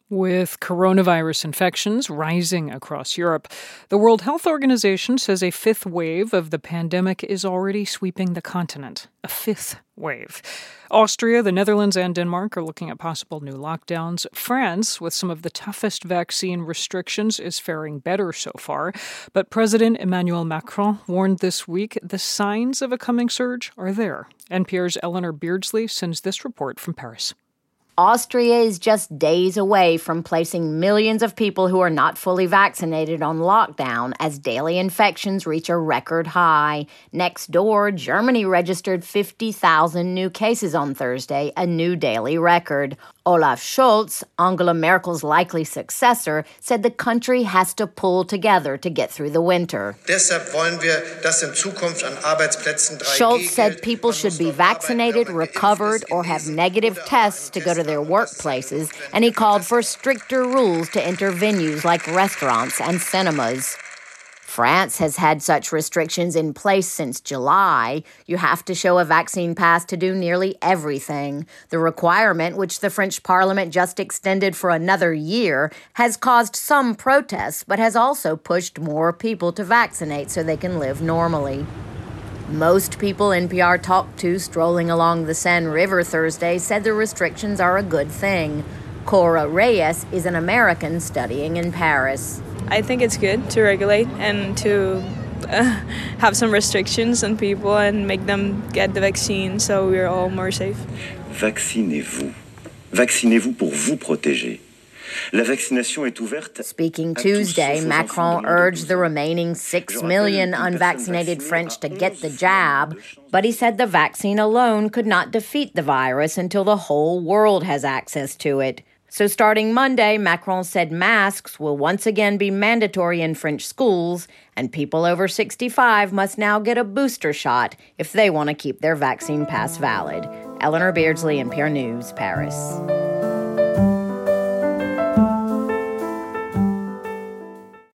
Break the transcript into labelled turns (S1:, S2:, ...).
S1: With coronavirus infections rising across Europe, the World Health Organization says a fifth wave of the pandemic is already sweeping the continent. A fifth wave. Austria, the Netherlands, and Denmark are looking at possible new lockdowns. France, with some of the toughest vaccine restrictions, is faring better so far. But President Emmanuel Macron warned this week the signs of a coming surge are there. NPR's Eleanor Beardsley sends this report from Paris.
S2: Austria is just days away from placing millions of people who are not fully vaccinated on lockdown as daily infections reach a record high. Next door, Germany registered 50,000 new cases on Thursday, a new daily record. Olaf Scholz, Angela Merkel's likely successor, said the country has to pull together to get through the winter. Scholz said people should be vaccinated, recovered, or have negative tests to go to their workplaces, and he called for stricter rules to enter venues like restaurants and cinemas. France has had such restrictions in place since July. You have to show a vaccine pass to do nearly everything. The requirement, which the French Parliament just extended for another year, has caused some protests, but has also pushed more people to vaccinate so they can live normally. Most people NPR talked to strolling along the Seine River Thursday said the restrictions are a good thing. Cora Reyes is an American studying in Paris.
S3: I think it's good to regulate and to have some restrictions on people and make them get the vaccine so we're all more safe.
S4: Vaccinez-vous. Vaccinez-vous pour vous protéger.
S2: Speaking Tuesday, Macron urged the remaining 6 million unvaccinated French to get the jab, but he said the vaccine alone could not defeat the virus until the whole world has access to it. So starting Monday, Macron said masks will once again be mandatory in French schools, and people over 65 must now get a booster shot if they want to keep their vaccine pass valid. Eleanor Beardsley, NPR News, Paris.